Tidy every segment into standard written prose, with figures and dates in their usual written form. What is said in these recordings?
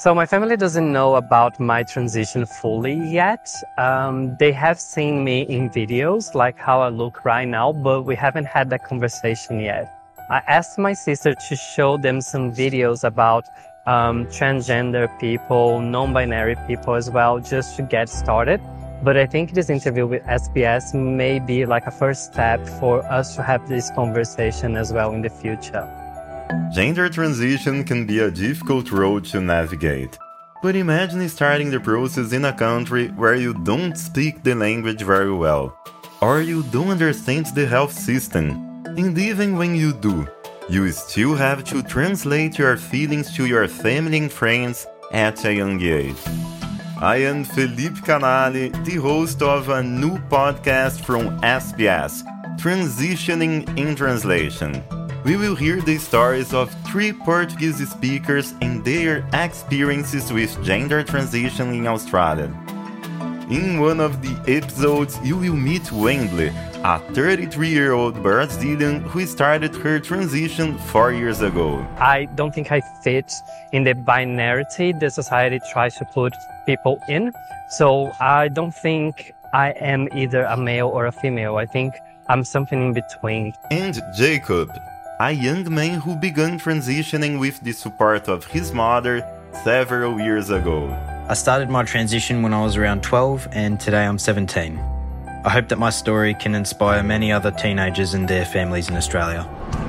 So my family doesn't know about my transition fully yet. They have seen me in videos, like how I look right now, but we haven't had that conversation yet. I asked my sister to show them some videos about transgender people, non-binary people as well, just to get started. But I think this interview with SBS may be like a first step for us to have this conversation as well in the future. Gender transition can be a difficult road to navigate. But imagine starting the process in a country where you don't speak the language very well, or you don't understand the health system. And even when you do, you still have to translate your feelings to your family and friends at a young age. I am Felipe Canali, the host of a new podcast from SBS, Transitioning in Translation. We will hear the stories of 3 Portuguese speakers and their experiences with gender transition in Australia. In one of the episodes, you will meet Wendley, a 33-year-old Brazilian who started her transition 4 years ago. I don't think I fit in the binarity the society tries to put people in. So I don't think I am either a male or a female. I think I'm something in between. And Jacob, a young man who began transitioning with the support of his mother several years ago. I started my transition when I was around 12 and today I'm 17. I hope that my story can inspire many other teenagers and their families in Australia.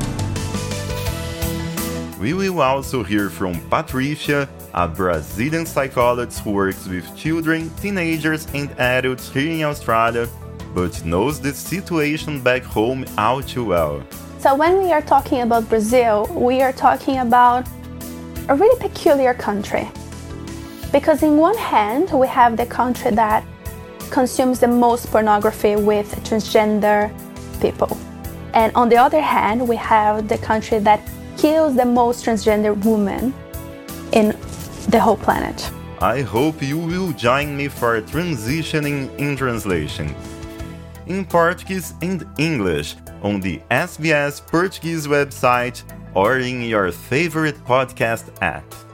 We will also hear from Patricia, a Brazilian psychologist who works with children, teenagers and adults here in Australia, but knows the situation back home all too well. So when we are talking about Brazil, we are talking about a really peculiar country. Because in one hand, we have the country that consumes the most pornography with transgender people. And on the other hand, we have the country that kills the most transgender women in the whole planet. I hope you will join me for Transitioning in Translation, in Portuguese and English, on the SBS Portuguese website or in your favorite podcast app.